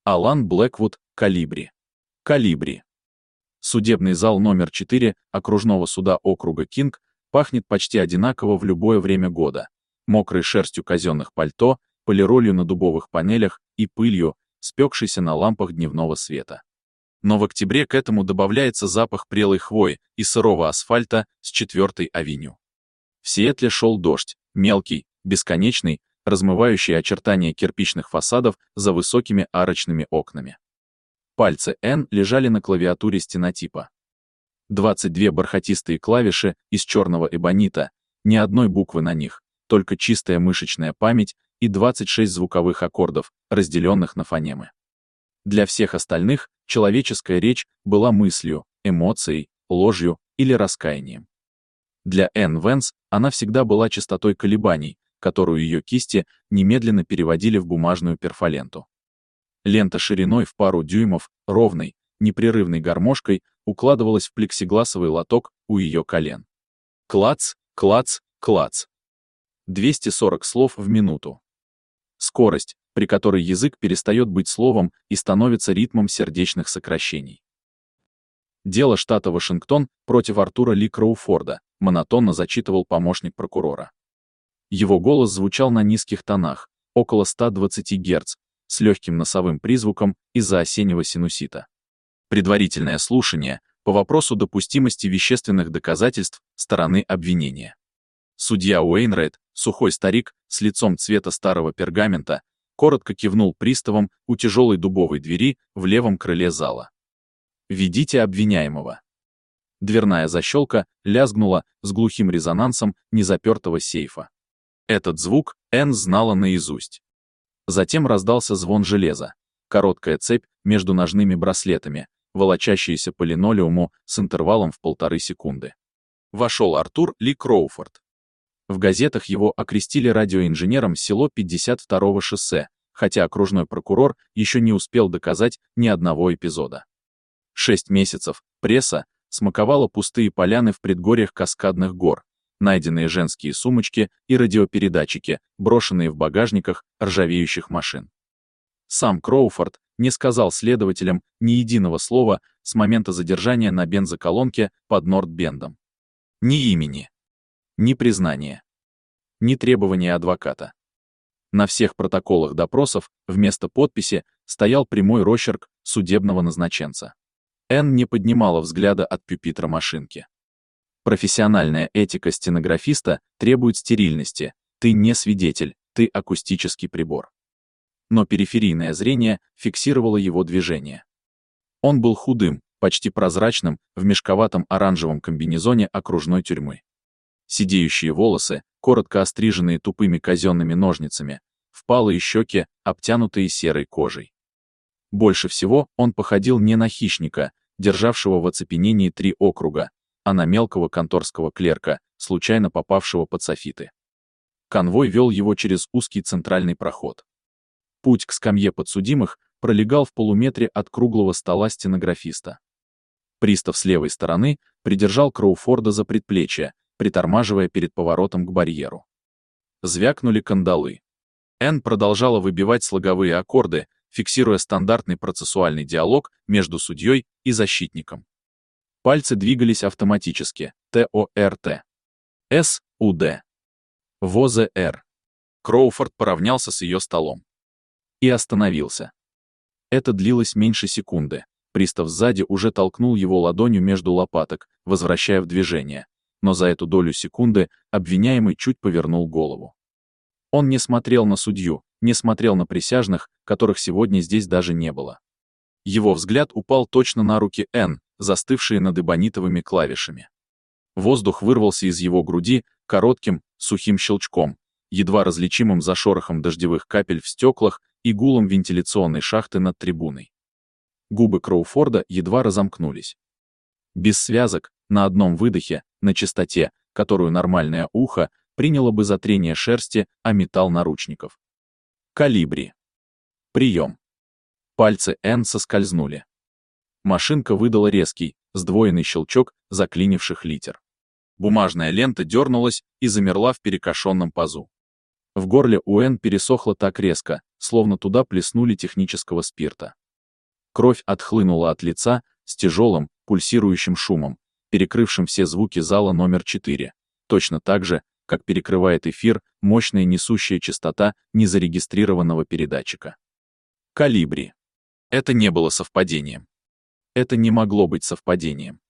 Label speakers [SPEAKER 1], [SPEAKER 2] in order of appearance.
[SPEAKER 1] Алан Блэквуд, Колибри. Колибри. Судебный зал номер 4 окружного суда округа Кинг пахнет почти одинаково в любое время года. Мокрой шерстью казенных пальто, полиролью на дубовых панелях и пылью, спекшейся на лампах дневного света. Но в октябре к этому добавляется запах прелой хвои и сырого асфальта с 4-й авеню. В Сиэтле шел дождь, мелкий, бесконечный, размывающий очертания кирпичных фасадов за высокими арочными окнами. Пальцы Энн лежали на клавиатуре стенотипа. 22 бархатистые клавиши из черного эбонита, ни одной буквы на них, только чистая мышечная память и 26 звуковых аккордов, разделенных на фонемы. Для всех остальных человеческая речь была мыслью, эмоцией, ложью или раскаянием. Для Энн Венс она всегда была частотой колебаний, которую ее кисти немедленно переводили в бумажную перфоленту. Лента шириной в пару дюймов, ровной, непрерывной гармошкой, укладывалась в плексигласовый лоток у ее колен. Клац, клац, клац. 240 слов в минуту. Скорость, при которой язык перестает быть словом и становится ритмом сердечных сокращений. Дело штата Вашингтон против Артура Ли Кроуфорда, монотонно зачитывал помощник прокурора. Его голос звучал на низких тонах, около 120 Гц, с легким носовым призвуком из-за осеннего синусита. Предварительное слушание по вопросу допустимости вещественных доказательств стороны обвинения. Судья Уэйнрайт, сухой старик с лицом цвета старого пергамента, коротко кивнул приставам у тяжелой дубовой двери в левом крыле зала. «Ведите обвиняемого». Дверная защелка лязгнула с глухим резонансом незапертого сейфа. Этот звук Энн знала наизусть. Затем раздался звон железа, короткая цепь между ножными браслетами, волочащаяся по линолеуму с интервалом в 1,5 секунды. Вошел Артур Ли Кроуфорд. В газетах его окрестили радиоинженером село 52-го шоссе, хотя окружной прокурор еще не успел доказать ни одного эпизода. 6 месяцев пресса смаковала пустые поляны в предгорьях Каскадных гор, найденные женские сумочки и радиопередатчики, брошенные в багажниках ржавеющих машин. Сам Кроуфорд не сказал следователям ни единого слова с момента задержания на бензоколонке под Норт-Бендом. Ни имени, ни признания, ни требования адвоката. На всех протоколах допросов вместо подписи стоял прямой росчерк судебного назначенца. Энн не поднимала взгляда от пюпитра машинки. Профессиональная этика стенографиста требует стерильности. Ты не свидетель, ты акустический прибор. Но периферийное зрение фиксировало его движение. Он был худым, почти прозрачным, в мешковатом оранжевом комбинезоне окружной тюрьмы. Сидеющие волосы, коротко остриженные тупыми казенными ножницами, впалые щеки, обтянутые серой кожей. Больше всего он походил не на хищника, державшего в оцепенении 3 округа, а на мелкого конторского клерка, случайно попавшего под софиты. Конвой вел его через узкий центральный проход. Путь к скамье подсудимых пролегал в полуметре от круглого стола стенографиста. Пристав с левой стороны придержал Кроуфорда за предплечье, притормаживая перед поворотом к барьеру. Звякнули кандалы. Энн продолжала выбивать слоговые аккорды, фиксируя стандартный процессуальный диалог между судьей и защитником. Пальцы двигались автоматически. ТОРТ. СУД. ВОЗР. Кроуфорд поравнялся с ее столом. И остановился. Это длилось меньше секунды. Пристав сзади уже толкнул его ладонью между лопаток, возвращая в движение. Но за эту долю секунды обвиняемый чуть повернул голову. Он не смотрел на судью, не смотрел на присяжных, которых сегодня здесь даже не было. Его взгляд упал точно на руки Энн, застывшие над эбонитовыми клавишами. Воздух вырвался из его груди коротким, сухим щелчком, едва различимым за шорохом дождевых капель в стеклах и гулом вентиляционной шахты над трибуной. Губы Кроуфорда едва разомкнулись. Без связок, на одном выдохе, на частоте, которую нормальное ухо приняло бы за трение шерсти о металл наручников. Колибри. Прием. Пальцы Энн соскользнули. Машинка выдала резкий, сдвоенный щелчок заклинивших литер. Бумажная лента дернулась и замерла в перекошенном пазу. В горле у Энн пересохло так резко, словно туда плеснули технического спирта. Кровь отхлынула от лица с тяжелым, пульсирующим шумом, перекрывшим все звуки зала номер 4, точно так же, как перекрывает эфир мощная несущая частота незарегистрированного передатчика. Колибри. Это не было совпадением. Это не могло быть совпадением.